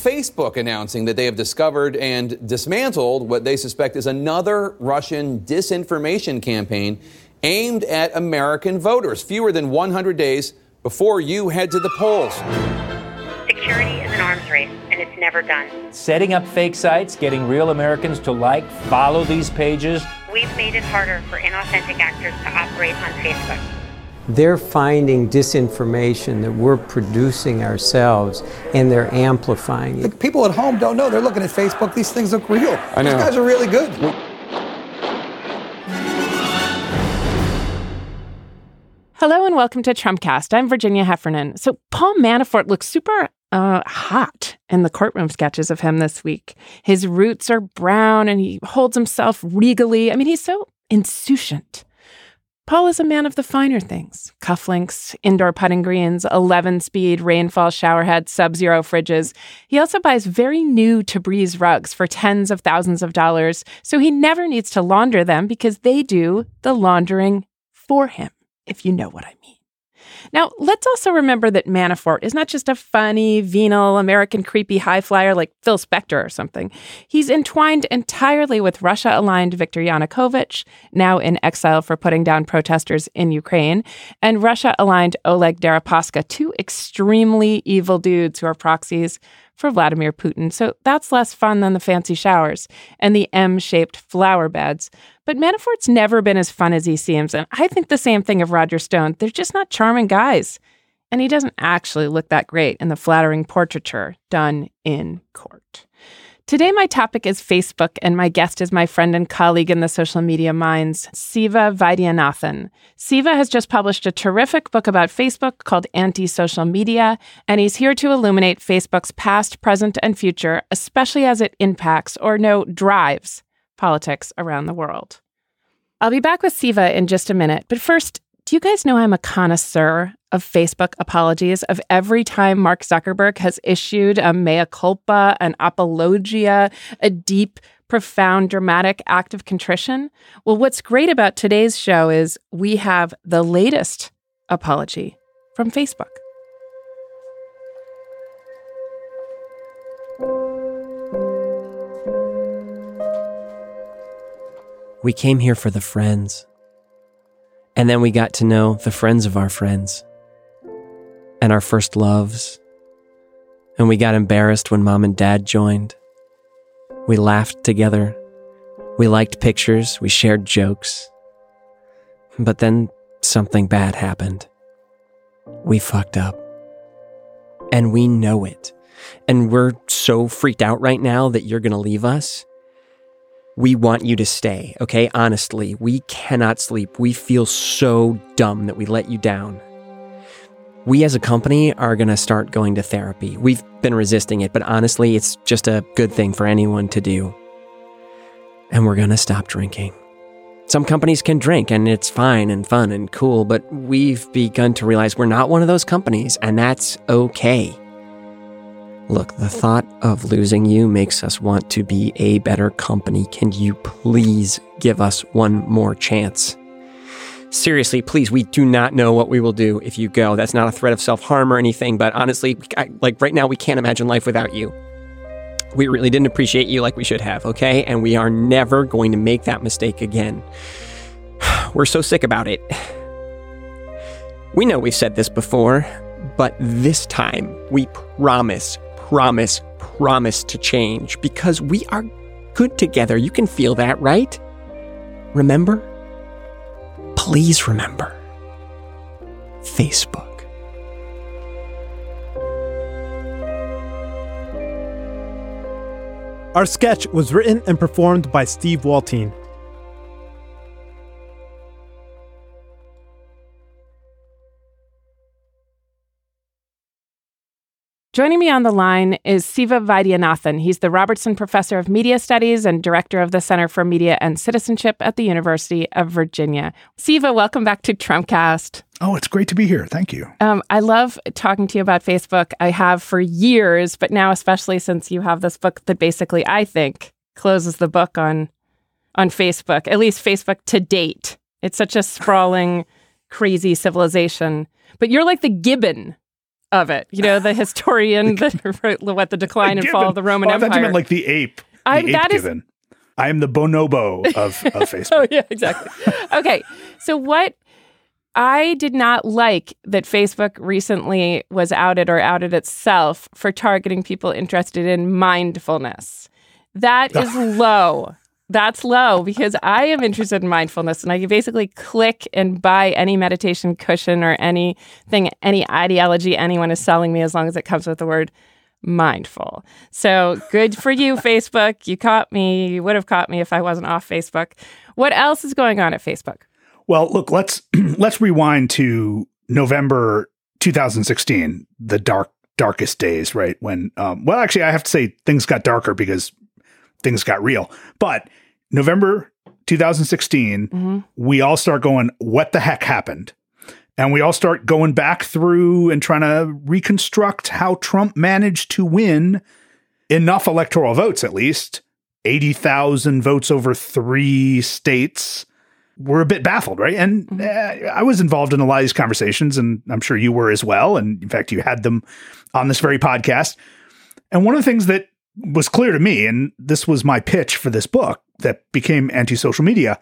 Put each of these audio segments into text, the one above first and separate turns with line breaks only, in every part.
Facebook announcing that they have discovered and dismantled what they suspect is another Russian disinformation campaign aimed at American voters, fewer than 100 days before you head to the polls.
Security is an arms race, and it's never done.
Setting up fake sites, getting real Americans to follow these pages.
We've made it harder for inauthentic actors to operate on Facebook.
They're finding disinformation that we're producing ourselves, and they're amplifying it.
People at home don't know. They're looking at Facebook. These things look real.
I know.
These guys are really good.
Hello and welcome to Trumpcast. I'm Virginia Heffernan. So Paul Manafort looks super hot in the courtroom sketches of him this week. His roots are brown and he holds himself regally. I mean, he's so insouciant. Paul is a man of the finer things. Cufflinks, indoor putting greens, 11-speed rainfall showerheads, sub-zero fridges. He also buys very new Tabriz rugs for tens of thousands of dollars, so he never needs to launder them because they do the laundering for him, if you know what I mean. Now, let's also remember that Manafort is not just a funny, venal, American creepy high flyer like Phil Spector or something. He's entwined entirely with Russia-aligned Viktor Yanukovych, now in exile for putting down protesters in Ukraine, and Russia-aligned Oleg Deripaska, two extremely evil dudes who are proxies for Vladimir Putin. So that's less fun than the fancy showers and the M-shaped flower beds. But Manafort's never been as fun as he seems. And I think the same thing of Roger Stone. They're just not charming guys. And he doesn't actually look that great in the flattering portraiture done in court. Today, my topic is Facebook, and my guest is my friend and colleague in the social media minds, Siva Vaidyanathan. Siva has just published a terrific book about Facebook called Anti-Social Media, and he's here to illuminate Facebook's past, present, and future, especially as it impacts, or drives, politics around the world. I'll be back with Siva in just a minute, but first, do you guys know I'm a connoisseur of Facebook apologies, of every time Mark Zuckerberg has issued a mea culpa, an apologia, a deep, profound, dramatic act of contrition? Well, what's great about today's show is we have the latest apology from Facebook.
We came here for the friends. And then we got to know the friends of our friends and our first loves. And we got embarrassed when mom and dad joined. We laughed together. We liked pictures. We shared jokes. But then something bad happened. We fucked up. And we know it. And we're so freaked out right now that you're going to leave us. We want you to stay, okay? Honestly, we cannot sleep. We feel so dumb that we let you down. We as a company are going to start going to therapy. We've been resisting it, but honestly, it's just a good thing for anyone to do. And we're going to stop drinking. Some companies can drink, and it's fine and fun and cool, but we've begun to realize we're not one of those companies, and that's okay. Look, the thought of losing you makes us want to be a better company. Can you please give us one more chance? Seriously, please, we do not know what we will do if you go. That's not a threat of self-harm or anything, but honestly, right now, we can't imagine life without you. We really didn't appreciate you like we should have, okay? And we are never going to make that mistake again. We're so sick about it. We know we've said this before, but this time, we promise to change because we are good together. You can feel that, right? Remember? Please remember. Facebook.
Our sketch was written and performed by Steve Waltine.
Joining me on the line is Siva Vaidyanathan. He's the Robertson Professor of Media Studies and Director of the Center for Media and Citizenship at the University of Virginia. Siva, welcome back to Trumpcast.
Oh, it's great to be here. Thank you.
I love talking to you about Facebook. I have for years, but now especially since you have this book that basically, I think, closes the book on Facebook, at least Facebook to date. It's such a sprawling, crazy civilization. But you're like the Gibbon of it. You know, the historian that wrote what the decline and fall of the Roman Empire.
I thought you meant like the ape. I am the bonobo of Facebook.
Oh, yeah, exactly. Okay. So what I did not like that Facebook recently was outed itself for targeting people interested in mindfulness. That is low. That's low because I am interested in mindfulness and I can basically click and buy any meditation cushion or anything, any ideology anyone is selling me as long as it comes with the word mindful. So good for you, Facebook. You caught me. You would have caught me if I wasn't off Facebook. What else is going on at Facebook?
Well, look, let's rewind to November 2016, the darkest days, right? When, well, actually, I have to say things got darker because things got real. But November 2016, we all start going, what the heck happened? And we all start going back through and trying to reconstruct how Trump managed to win enough electoral votes, at least 80,000 votes over 3 states. We're a bit baffled, right? And I was involved in a lot of these conversations, and I'm sure you were as well. And in fact, you had them on this very podcast. And one of the things that was clear to me, and this was my pitch for this book that became Anti-Social Media,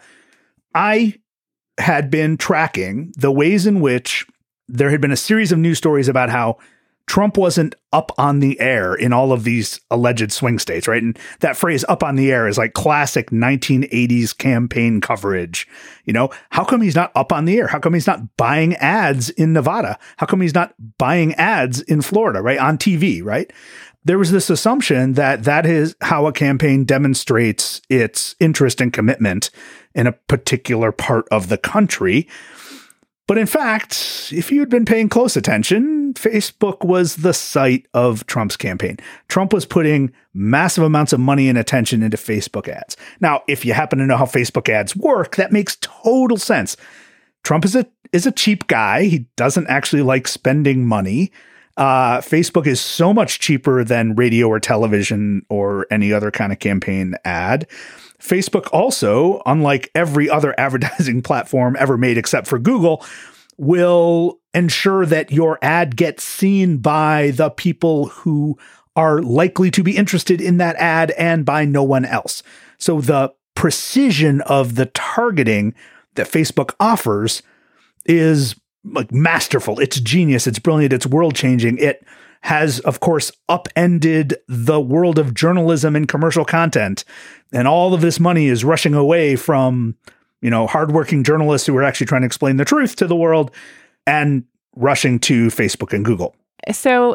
I had been tracking the ways in which there had been a series of news stories about how Trump wasn't up on the air in all of these alleged swing states, right? And that phrase up on the air is like classic 1980s campaign coverage. You know, how come he's not up on the air? How come he's not buying ads in Nevada? How come he's not buying ads in Florida, right? On TV, right? There was this assumption that that is how a campaign demonstrates its interest and commitment in a particular part of the country. But in fact, if you had been paying close attention, Facebook was the site of Trump's campaign. Trump was putting massive amounts of money and attention into Facebook ads. Now, if you happen to know how Facebook ads work, that makes total sense. Trump is a cheap guy. He doesn't actually like spending money. Facebook is so much cheaper than radio or television or any other kind of campaign ad. Facebook also, unlike every other advertising platform ever made except for Google, will ensure that your ad gets seen by the people who are likely to be interested in that ad and by no one else. So the precision of the targeting that Facebook offers is like masterful. It's genius. It's brilliant. It's world-changing. It has, of course, upended the world of journalism and commercial content. And all of this money is rushing away from, you know, hardworking journalists who are actually trying to explain the truth to the world and rushing to Facebook and Google.
So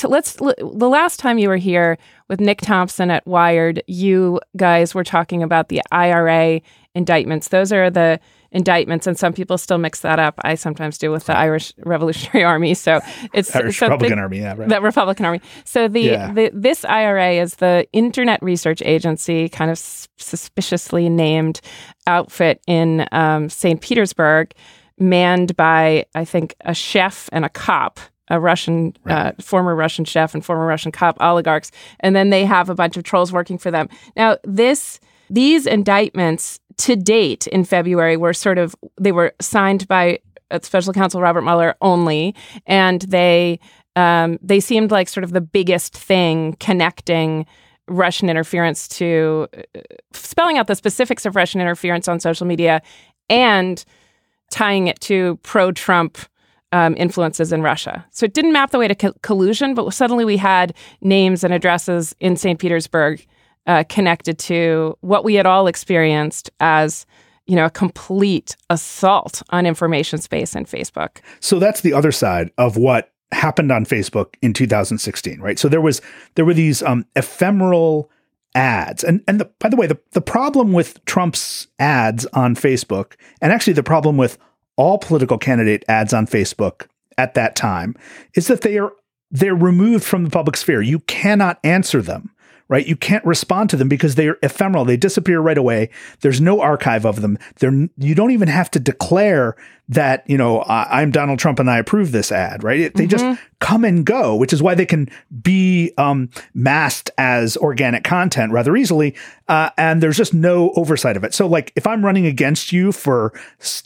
the last time you were here with Nick Thompson at Wired, you guys were talking about the IRA indictments. Those are the indictments, and some people still mix that up. I sometimes do with the Irish Revolutionary Army. So it's
Irish Republican Army, yeah, right.
The Republican Army. So this IRA is the Internet Research Agency, kind of suspiciously named outfit in St. Petersburg, manned by, I think, a chef and a cop, a Russian, former Russian chef and former Russian cop oligarchs. And then they have a bunch of trolls working for them. Now, these indictments to date in February they were signed by Special Counsel Robert Mueller only, and they seemed like sort of the biggest thing connecting Russian interference to spelling out the specifics of Russian interference on social media and tying it to pro-Trump influences in Russia. So it didn't map the way to collusion, but suddenly we had names and addresses in St. Petersburg connected to what we had all experienced as, you know, a complete assault on information space in Facebook.
So that's the other side of what happened on Facebook in 2016, right? So there were these ephemeral ads. And by the way, the problem with Trump's ads on Facebook, and actually the problem with all political candidate ads on Facebook at that time, is that they're removed from the public sphere. You cannot answer them. Right? You can't respond to them because they're ephemeral. They disappear right away. There's no archive of them. You don't even have to declare that, you know, I'm Donald Trump and I approve this ad, right? They just come and go, which is why they can be masked as organic content rather easily. And there's just no oversight of it. So like if I'm running against you for state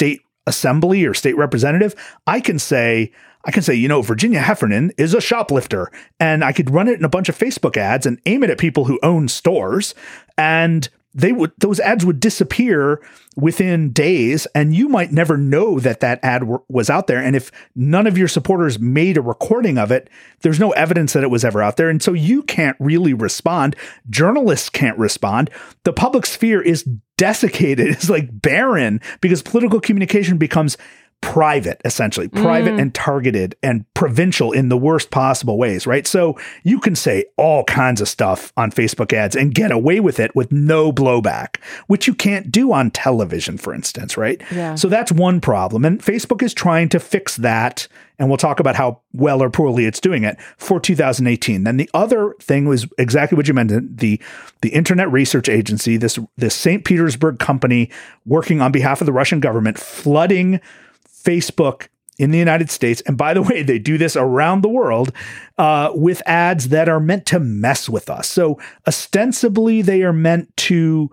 assembly or state representative, I can say, Virginia Heffernan is a shoplifter, and I could run it in a bunch of Facebook ads and aim it at people who own stores, and those ads would disappear within days, and you might never know that ad was out there. And if none of your supporters made a recording of it, there's no evidence that it was ever out there. And so you can't really respond. Journalists can't respond. The public sphere is desiccated. It's like barren because political communication becomes private, essentially private and targeted and provincial in the worst possible ways, right? So you can say all kinds of stuff on Facebook ads and get away with it with no blowback, which you can't do on television, for instance, right?
Yeah.
So that's one problem. And Facebook is trying to fix that. And we'll talk about how well or poorly it's doing it for 2018. Then the other thing was exactly what you mentioned, the Internet Research Agency, this St. Petersburg company working on behalf of the Russian government, flooding Facebook in the United States. And by the way, they do this around the world with ads that are meant to mess with us. So ostensibly they are meant to,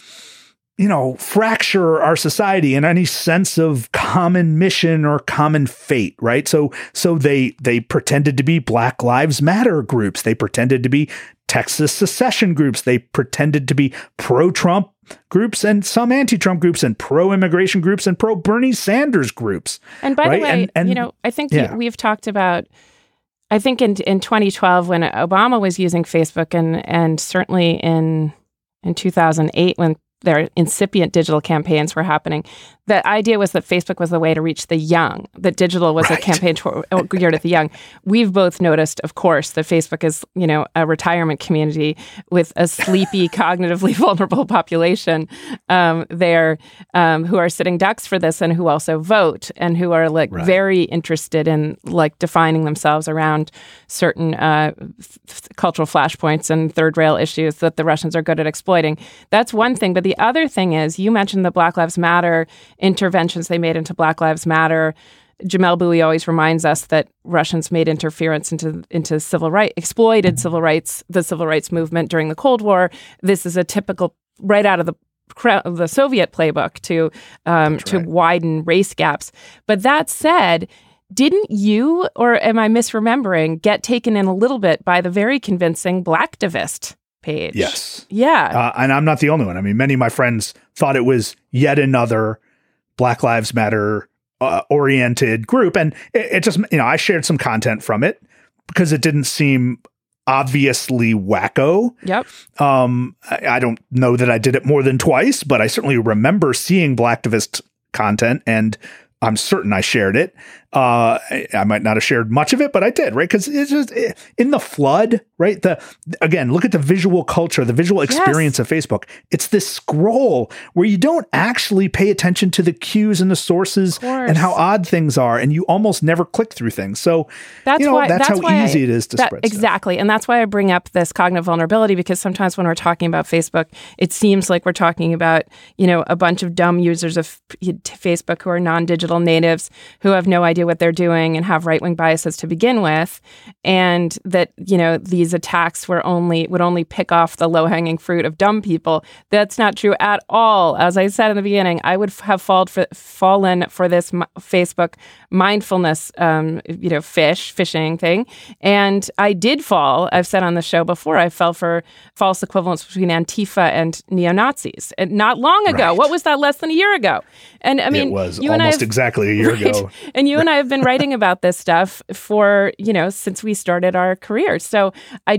fracture our society in any sense of common mission or common fate, right? So they pretended to be Black Lives Matter groups. They pretended to be Texas secession groups. They pretended to be pro-Trump groups and some anti-Trump groups and pro-immigration groups and pro-Bernie Sanders groups.
And by the way, I think we've talked about, I think in 2012 when Obama was using Facebook and certainly in 2008 when their incipient digital campaigns were happening, the idea was that Facebook was the way to reach the young, that digital was a campaign geared at the young. We've both noticed, of course, that Facebook is, a retirement community with a sleepy, cognitively vulnerable population there who are sitting ducks for this and who also vote and who are very interested in defining themselves around certain cultural flashpoints and third rail issues that the Russians are good at exploiting. That's one thing. But the other thing is, you mentioned the Black Lives Matter interventions they made into Black Lives Matter. Jamelle Bouie always reminds us that Russians made interference into civil rights, exploited the civil rights movement during the Cold War. This is a typical right out of the Soviet playbook to widen race gaps. But that said, didn't you, or am I misremembering, get taken in a little bit by the very convincing Blacktivist page?
Yes.
Yeah.
And I'm not the only one. I mean, many of my friends thought it was yet another Black Lives Matter oriented group. And it just, I shared some content from it because it didn't seem obviously wacko.
Yep.
I don't know that I did it more than twice, but I certainly remember seeing Blacktivist content and I'm certain I shared it. I might not have shared much of it, but I did, right? Because it's just in the flood, right? Again, look at the visual culture, the visual experience of Facebook. It's this scroll where you don't actually pay attention to the cues and the sources and how odd things are, and you almost never click through things. So that's how easy it is to spread
exactly.
stuff.
And that's why I bring up this cognitive vulnerability, because sometimes when we're talking about Facebook, it seems like we're talking about, a bunch of dumb users of Facebook who are non-digital natives who have no idea what they're doing and have right-wing biases to begin with, and that these attacks would only pick off the low-hanging fruit of dumb people. That's not true at all. As I said in the beginning, I would have fallen for this Facebook mindfulness phishing thing, and I did fall. I've said on the show before, I fell for false equivalence between Antifa and neo-Nazis, and not long ago.
Right.
What was that? Less than a year ago. And I mean,
it was almost exactly a year ago.
And you and I have been writing about this stuff for, since we started our careers. So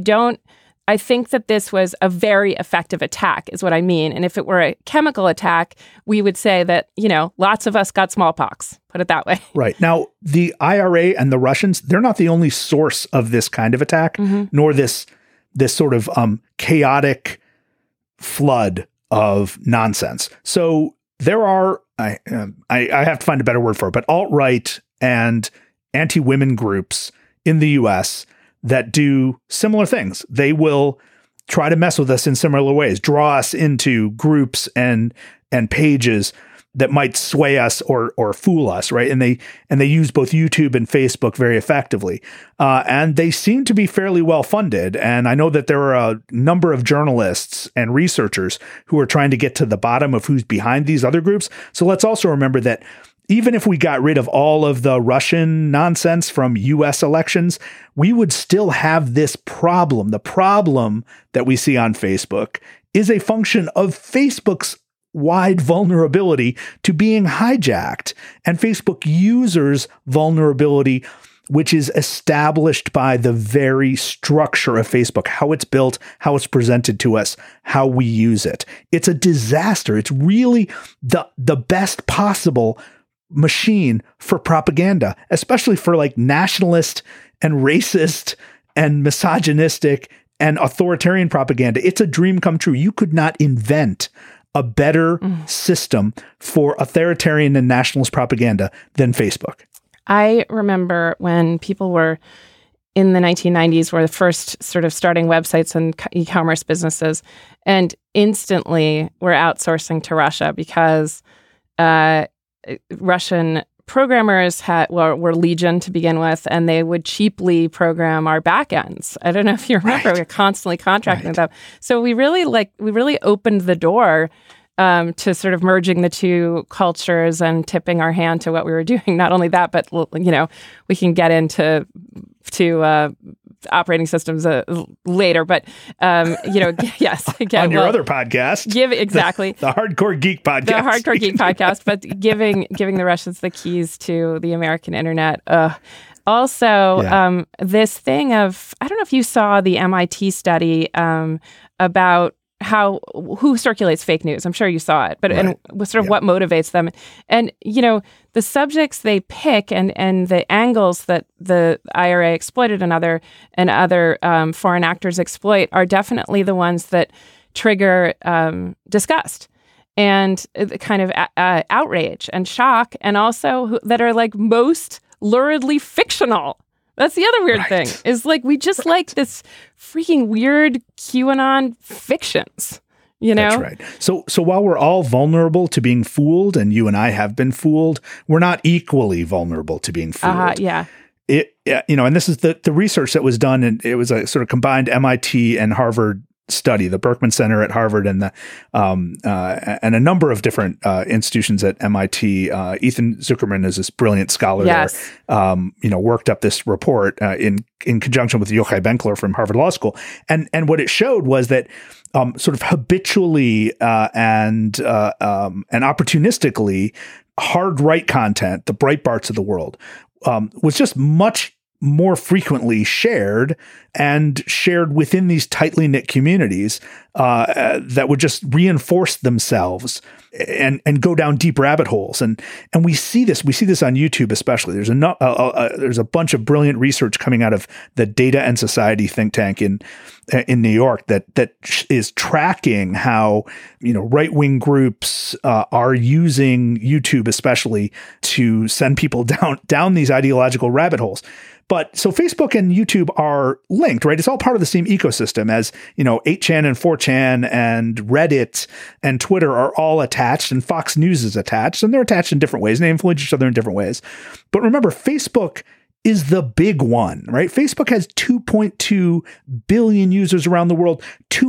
I think that this was a very effective attack is what I mean. And if it were a chemical attack, we would say that, lots of us got smallpox, put it that way.
Right. Now, the IRA and the Russians, they're not the only source of this kind of attack, nor this sort of chaotic flood of nonsense. So there are, I have to find a better word for it, but alt-right and anti-women groups in the US that do similar things. They will try to mess with us in similar ways, draw us into groups and pages that might sway us or fool us, right? And they use both YouTube and Facebook very effectively. And they seem to be fairly well funded. And I know that there are a number of journalists and researchers who are trying to get to the bottom of who's behind these other groups. So let's also remember that even if we got rid of all of the Russian nonsense from US elections, we would still have this problem. The problem that we see on Facebook is a function of Facebook's wide vulnerability to being hijacked, and Facebook users' vulnerability, which is established by the very structure of Facebook, how it's built, how it's presented to us, how we use it. It's a disaster. It's really the best possible machine for propaganda, especially for like nationalist and racist and misogynistic and authoritarian propaganda. It's a dream come true. You could not invent a better system for authoritarian and nationalist propaganda than Facebook.
I remember when people were in the 1990s were the first sort of starting websites and e-commerce businesses, and instantly were outsourcing to Russia because Russian programmers were legion to begin with, and they would cheaply program our backends. I don't know if you remember, we were constantly contracting with them. So we really opened the door to sort of merging the two cultures and tipping our hand to what we were doing. Not only that, but we can get into operating systems later. But yes, again,
on your other podcast,
exactly
the Hardcore Geek podcast,
the Hardcore Geek podcast. But giving the Russians the keys to the American internet. Also, this thing of, I don't know if you saw the MIT study about who circulates fake news. I'm sure you saw it, but and sort of what motivates them. And, the subjects they pick and the angles that the IRA exploited and other foreign actors exploit are definitely the ones that trigger disgust and kind of outrage and shock, and also that are like most luridly fictional. That's the other weird thing, is like we just like this freaking weird QAnon fictions,
That's right. So while we're all vulnerable to being fooled, and you and I have been fooled, we're not equally vulnerable to being fooled.
Yeah.
And this is the research that was done, and it was a sort of combined MIT and Harvard study, the Berkman Center at Harvard, and and a number of different institutions at MIT. Ethan Zuckerman is this brilliant scholar there. Worked up this report in conjunction with Yochai Benkler from Harvard Law School, and what it showed was that sort of habitually and opportunistically hard right content, the Breitbarts of the world, was just much more frequently shared within these tightly knit communities that would just reinforce themselves and go down deep rabbit holes. And we see this on YouTube, especially. There's a bunch of brilliant research coming out of the Data and Society think tank in New York that is tracking how, right-wing groups are using YouTube especially to send people down these ideological rabbit holes. But so Facebook and YouTube are linked, right? It's all part of the same ecosystem, as 8chan and 4chan and Reddit and Twitter are all attached, and Fox News is attached, and they're attached in different ways, and they influence each other in different ways. But remember, Facebook is the big one, right? Facebook has 2.2 billion users around the world,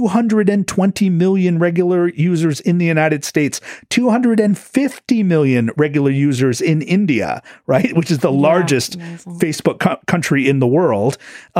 220 million regular users in the United States, 250 million regular users in India, right? Which is the largest Facebook country in the world.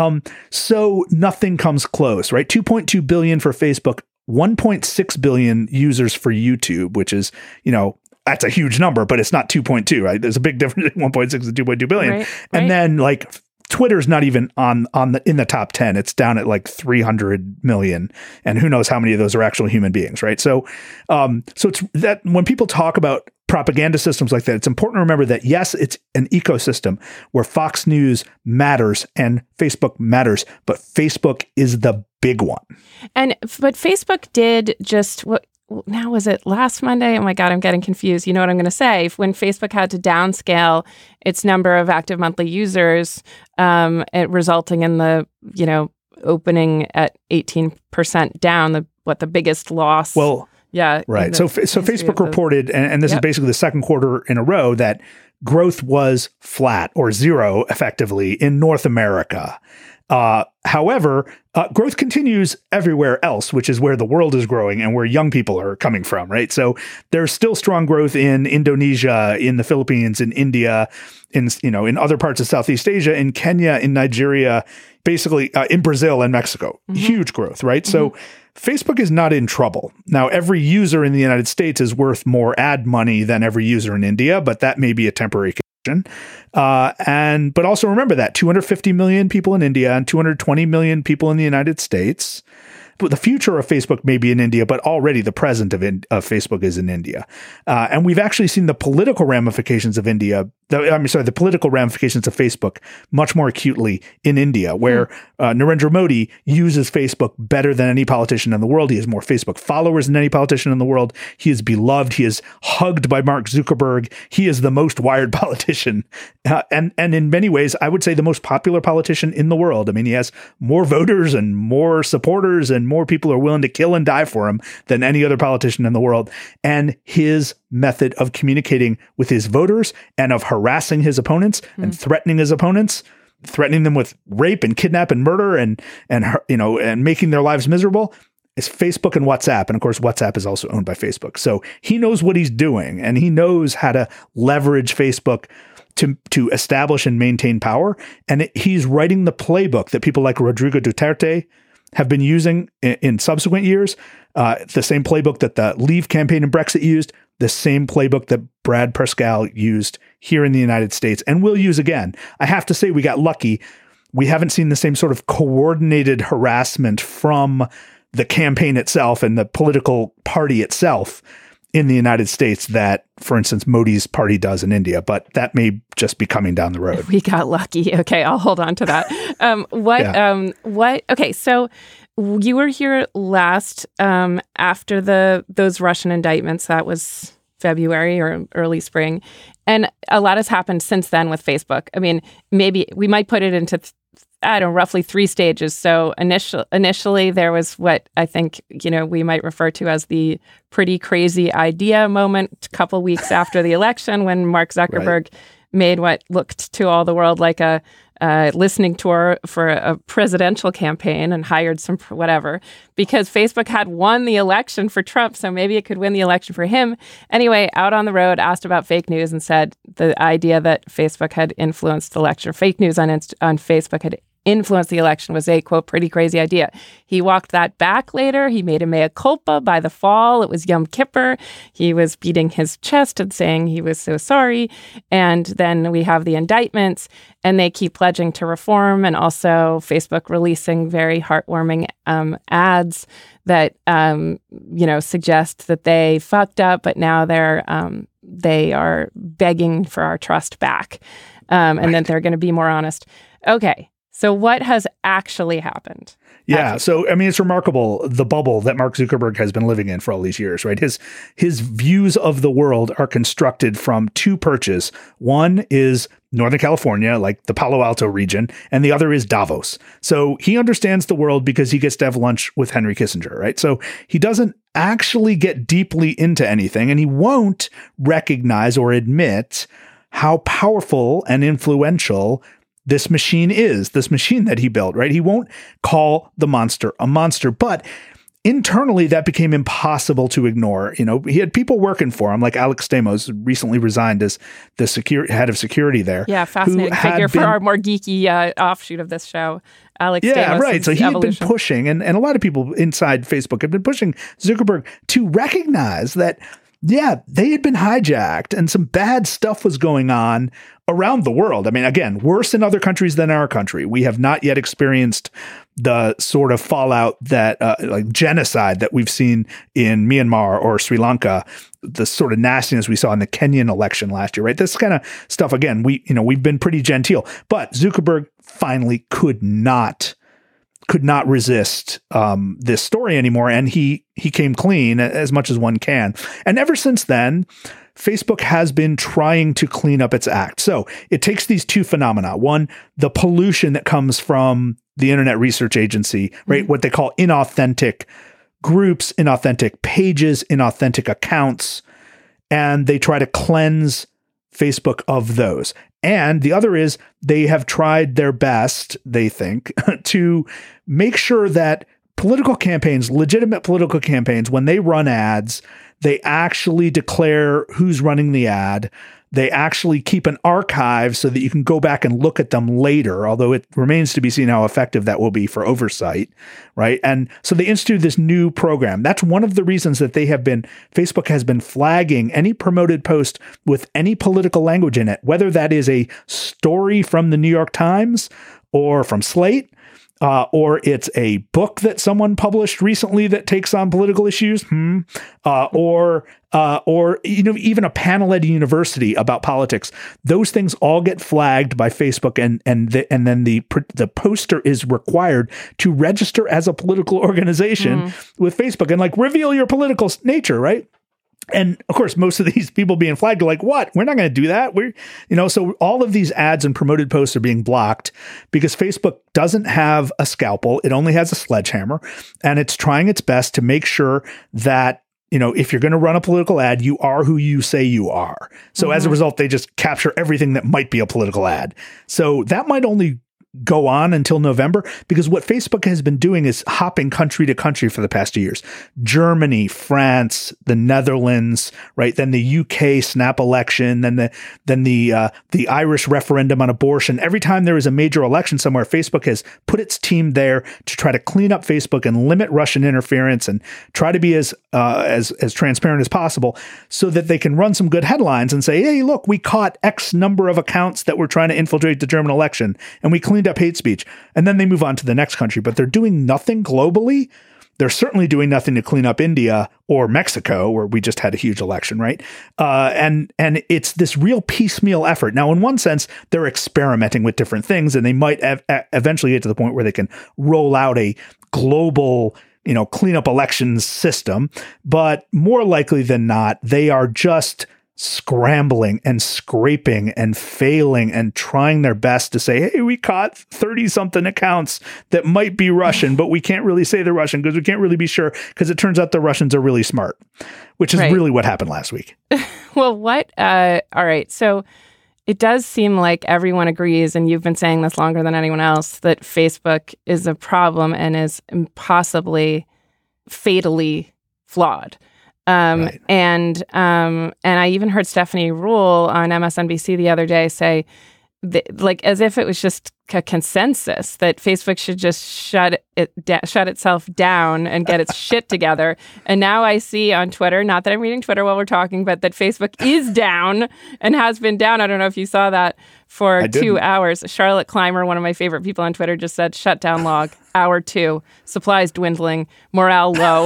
So nothing comes close, right? 2.2 billion for Facebook, 1.6 billion users for YouTube, which is, that's a huge number, but it's not 2.2, right? There's a big difference between 1.6 and 2.2 billion. Right. And then Twitter's not even in the top 10. It's down at like 300 million. And who knows how many of those are actual human beings, right? So it's that when people talk about propaganda systems like that, it's important to remember that, yes, it's an ecosystem where Fox News matters and Facebook matters, but Facebook is the big one.
But Facebook did just what. Now, was it last Monday? Oh my God, I'm getting confused. You know what I'm going to say? When Facebook had to downscale its number of active monthly users, it resulting in the, opening at 18% down, the biggest loss.
Well,
yeah.
Right. So Facebook reported, and this is basically the second quarter in a row, that growth was flat or zero effectively in North America. However, growth continues everywhere else, which is where the world is growing and where young people are coming from, right? So there's still strong growth in Indonesia, in the Philippines, in India, in other parts of Southeast Asia, in Kenya, in Nigeria, basically in Brazil and Mexico. Huge growth, right? So Facebook is not in trouble. Now, every user in the United States is worth more ad money than every user in India, but that may be a temporary condition. But also remember that 250 million people in India and 220 million people in the United States. But the future of Facebook may be in India, but already the present of Facebook is in India. And we've actually seen the political ramifications of the political ramifications of Facebook much more acutely in India, where Narendra Modi uses Facebook better than any politician in the world. He has more Facebook followers than any politician in the world. He is beloved. He is hugged by Mark Zuckerberg. He is the most wired politician. And in many ways, I would say the most popular politician in the world. I mean, he has more voters and more supporters and more people are willing to kill and die for him than any other politician in the world. And his method of communicating with his voters and of harassing his opponents and threatening his opponents, threatening them with rape and kidnap and murder and making their lives miserable, is Facebook and WhatsApp. And of course, WhatsApp is also owned by Facebook. So he knows what he's doing and he knows how to leverage Facebook to establish and maintain power. And he's writing the playbook that people like Rodrigo Duterte have been using in subsequent years, the same playbook that the Leave campaign and Brexit used, the same playbook that Brad Parscale used here in the United States and will use again. I have to say we got lucky. We haven't seen the same sort of coordinated harassment from the campaign itself and the political party itself in the United States that, for instance, Modi's party does in India, but that may just be coming down the road.
We got lucky. Okay, I'll hold on to that. Okay, so you were here last after those Russian indictments. That was February or early spring. And a lot has happened since then with Facebook. I mean, maybe we might put it into roughly 3 stages. So initially there was what I think, we might refer to as the pretty crazy idea moment, a couple weeks after the election when Mark Zuckerberg made what looked to all the world like a listening tour for a presidential campaign and hired some whatever, because Facebook had won the election for Trump, so maybe it could win the election for him. Anyway, out on the road, asked about fake news and said the idea that Facebook had influenced the election, fake news on Facebook had influenced the election was a, quote, pretty crazy idea. He walked that back later. He made a mea culpa by the fall. It was Yom Kippur. He was beating his chest and saying he was so sorry. And then we have the indictments, and they keep pledging to reform, and also Facebook releasing very heartwarming ads that, suggest that they fucked up, but now they are begging for our trust back, and that they're going to be more honest. Okay. So what has actually happened?
Yeah. So, I mean, it's remarkable, the bubble that Mark Zuckerberg has been living in for all these years, right? His views of the world are constructed from 2 perches. One is Northern California, like the Palo Alto region, and the other is Davos. So he understands the world because he gets to have lunch with Henry Kissinger, right? So he doesn't actually get deeply into anything, and he won't recognize or admit how powerful and influential this machine that he built, right? He won't call the monster a monster, but internally that became impossible to ignore. He had people working for him, like Alex Stamos recently resigned as the head of security there.
Yeah, fascinating figure for our more geeky offshoot of this show. Alex Stamos. Yeah, right.
So he had been pushing, and a lot of people inside Facebook had been pushing Zuckerberg to recognize that, yeah, they had been hijacked and some bad stuff was going on around the world. I mean, again, worse in other countries than our country. We have not yet experienced the sort of fallout that, like genocide that we've seen in Myanmar or Sri Lanka, the sort of nastiness we saw in the Kenyan election last year, right? This kind of stuff, again, we've been pretty genteel, but Zuckerberg finally could not resist this story anymore, and he came clean as much as one can. And ever since then, Facebook has been trying to clean up its act. So it takes these 2 phenomena. One, the pollution that comes from the Internet Research Agency, right? What they call inauthentic groups, inauthentic pages, inauthentic accounts, and they try to cleanse Facebook of those. And the other is they have tried their best, they think, to make sure that political campaigns, legitimate political campaigns, when they run ads, they actually declare who's running the ad. They actually keep an archive so that you can go back and look at them later, although it remains to be seen how effective that will be for oversight, right? And so they instituted this new program. That's one of the reasons that Facebook has been flagging any promoted post with any political language in it, whether that is a story from the New York Times or from Slate, or it's a book that someone published recently that takes on political issues, or even a panel at a university about politics. Those things all get flagged by Facebook, and then the poster is required to register as a political organization with Facebook and reveal your political nature, right? And of course, most of these people being flagged are like, what? We're not going to do that. So all of these ads and promoted posts are being blocked because Facebook doesn't have a scalpel. It only has a sledgehammer, and it's trying its best to make sure that, if you're going to run a political ad, you are who you say you are. So as a result, they just capture everything that might be a political ad. So that might only go on until November, because what Facebook has been doing is hopping country to country for the past 2 years. Germany, France, the Netherlands, right? Then the UK snap election, then the Irish referendum on abortion. Every time there is a major election somewhere, Facebook has put its team there to try to clean up Facebook and limit Russian interference and try to be as transparent as possible so that they can run some good headlines and say, hey, look, we caught X number of accounts that were trying to infiltrate the German election, and we cleaned up hate speech. And then they move on to the next country, but they're doing nothing globally. They're certainly doing nothing to clean up India or Mexico, where we just had a huge election, right? And it's this real piecemeal effort. Now, in one sense, they're experimenting with different things, and they might eventually get to the point where they can roll out a global, clean up elections system. But more likely than not, they are just scrambling and scraping and failing and trying their best to say, hey, we caught 30-something accounts that might be Russian, but we can't really say they're Russian because we can't really be sure, because it turns out the Russians are really smart, which is really what happened last week.
Well, all right. So it does seem like everyone agrees, and you've been saying this longer than anyone else, that Facebook is a problem and is possibly fatally flawed.
Right.
And I even heard Stephanie Ruhle on MSNBC the other day say, as if it was just a consensus that Facebook should just shut itself down and get its shit together. And now I see on Twitter, not that I'm reading Twitter while we're talking, but that Facebook is down and has been down. I don't know if you saw that for 2 hours. Charlotte Clymer, one of my favorite people on Twitter, just said, shutdown log, hour 2, supplies dwindling, morale low.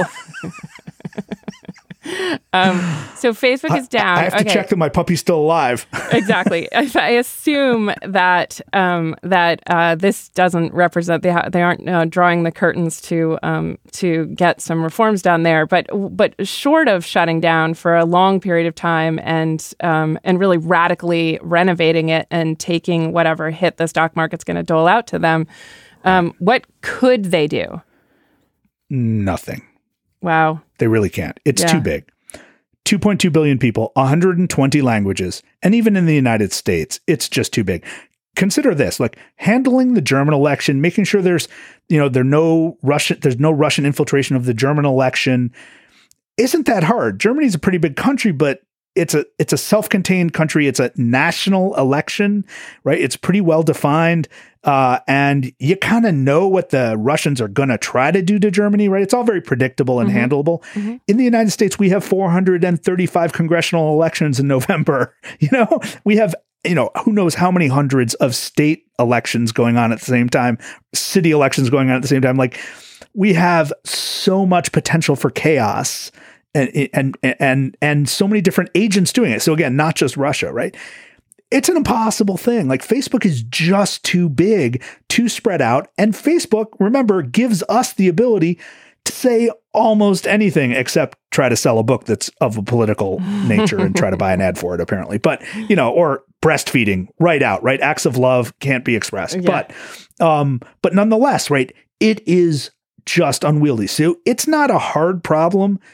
So Facebook is down.
I have to check that my puppy's still alive.
Exactly. I assume that this doesn't represent, they aren't drawing the curtains to get some reforms done there. But short of shutting down for a long period of time and really radically renovating it and taking whatever hit the stock market's going to dole out to them, what could they do?
Nothing.
Wow.
They really can't. It's too big. 2.2 billion people, 120 languages, and even in the United States, it's just too big. Consider this, handling the German election, making sure there's no Russian infiltration of the German election isn't that hard. Germany's a pretty big country, but it's a self-contained country. It's a national election, right? It's pretty well defined. And you kind of know what the Russians are going to try to do to Germany, right? It's all very predictable and handleable. Mm-hmm. In the United States, we have 435 congressional elections in November. We have, who knows how many hundreds of state elections going on at the same time, city elections going on at the same time. We have so much potential for chaos and so many different agents doing it. So again, not just Russia, right? It's an impossible thing. Facebook is just too big, too spread out. And Facebook, remember, gives us the ability to say almost anything except try to sell a book that's of a political nature and try to buy an ad for it, apparently. But, or breastfeeding right out, right? Acts of love can't be expressed. Yeah. But nonetheless, right, it is just unwieldy. So it's not a hard problem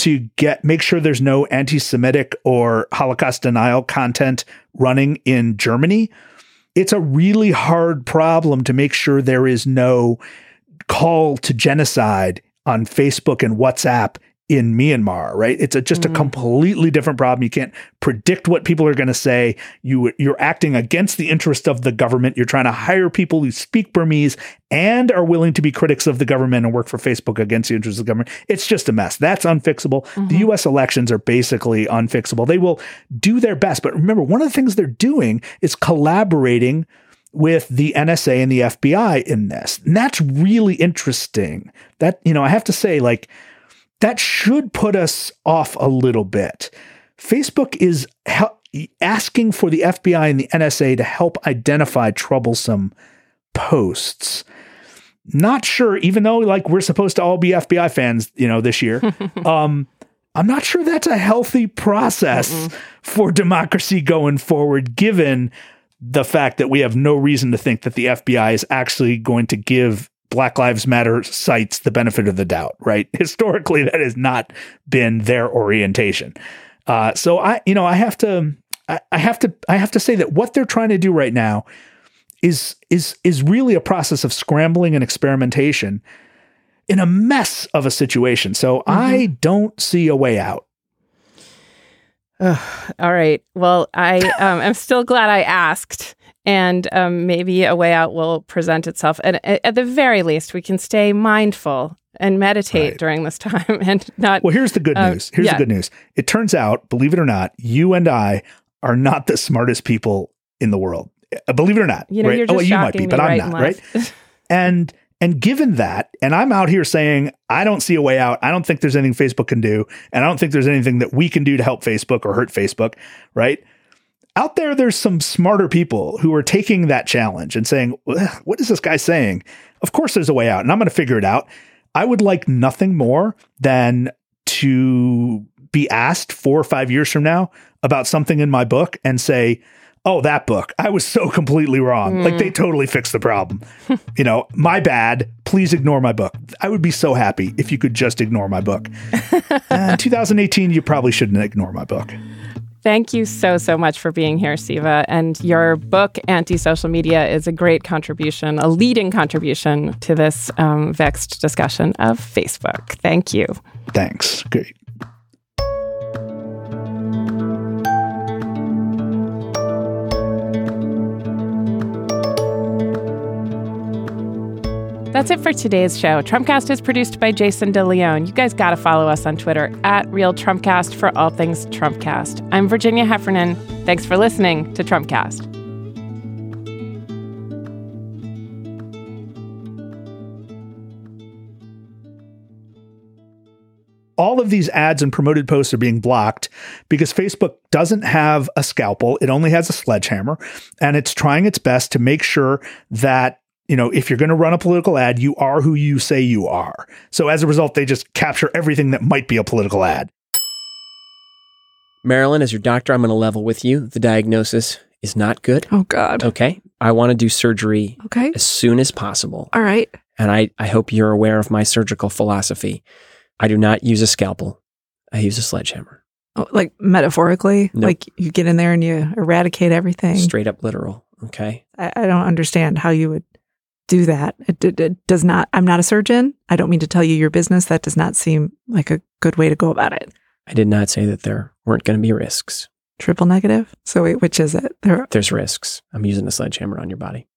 to make sure there's no anti-Semitic or Holocaust denial content running in Germany. It's a really hard problem to make sure there is no call to genocide on Facebook and WhatsApp in Myanmar, right? It's just a completely different problem. You can't predict what people are going to say. You're acting against the interest of the government. You're trying to hire people who speak Burmese and are willing to be critics of the government and work for Facebook against the interests of the government. It's just a mess. That's unfixable. The U.S. elections are basically unfixable. They will do their best. But remember, one of the things they're doing is collaborating with the NSA and the FBI in this. And that's really interesting. That, I have to say, that should put us off a little bit. Facebook is asking for the FBI and the NSA to help identify troublesome posts. Not sure, even though we're supposed to all be FBI fans, this year. I'm not sure that's a healthy process for democracy going forward, given the fact that we have no reason to think that the FBI is actually going to give Black Lives Matter sites the benefit of the doubt, right? Historically, that has not been their orientation. So I have to say that what they're trying to do right now is really a process of scrambling and experimentation in a mess of a situation. So I don't see a way out.
All right. Well, I am still glad I asked. And maybe a way out will present itself. And at the very least, we can stay mindful and meditate during this time and not.
Well, here's the good news. Here's the good news. It turns out, believe it or not, you and I are not the smartest people in the world. Believe it or not.
Right?
You're just you might be, but I'm not, right? And given that, and I'm out here saying, I don't see a way out. I don't think there's anything Facebook can do. And I don't think there's anything that we can do to help Facebook or hurt Facebook, right? Out there's some smarter people who are taking that challenge and saying, what is this guy saying? Of course there's a way out, and I'm going to figure it out. I would like nothing more than to be asked 4 or 5 years from now about something in my book and say, oh, that book, I was so completely wrong. They totally fixed the problem. My bad. Please ignore my book. I would be so happy if you could just ignore my book. In 2018, you probably shouldn't ignore my book.
Thank you so much for being here, Siva. And your book, Anti-Social Media, is a great contribution, a leading contribution to this vexed discussion of Facebook. Thank you.
Thanks. Great.
That's it for today's show. Trumpcast is produced by Jason DeLeon. You guys got to follow us on Twitter @RealTrumpcast for all things Trumpcast. I'm Virginia Heffernan. Thanks for listening to Trumpcast.
All of these ads and promoted posts are being blocked because Facebook doesn't have a scalpel. It only has a sledgehammer, and it's trying its best to make sure that if you're going to run a political ad, you are who you say you are. So as a result, they just capture everything that might be a political ad.
Marilyn, as your doctor, I'm going to level with you. The diagnosis is not good.
Oh, God.
Okay. I want to do surgery as soon as possible.
All right.
And I hope you're aware of my surgical philosophy. I do not use a scalpel. I use a sledgehammer.
Oh, like metaphorically?
Nope.
Like you get in there and you eradicate everything?
Straight up literal. Okay.
I don't understand how you would do that. It does not. I'm not a surgeon. I don't mean to tell you your business. That does not seem like a good way to go about it.
I did not say that there weren't going to be risks.
Triple negative? So wait, which is it?
There's risks. I'm using a sledgehammer on your body.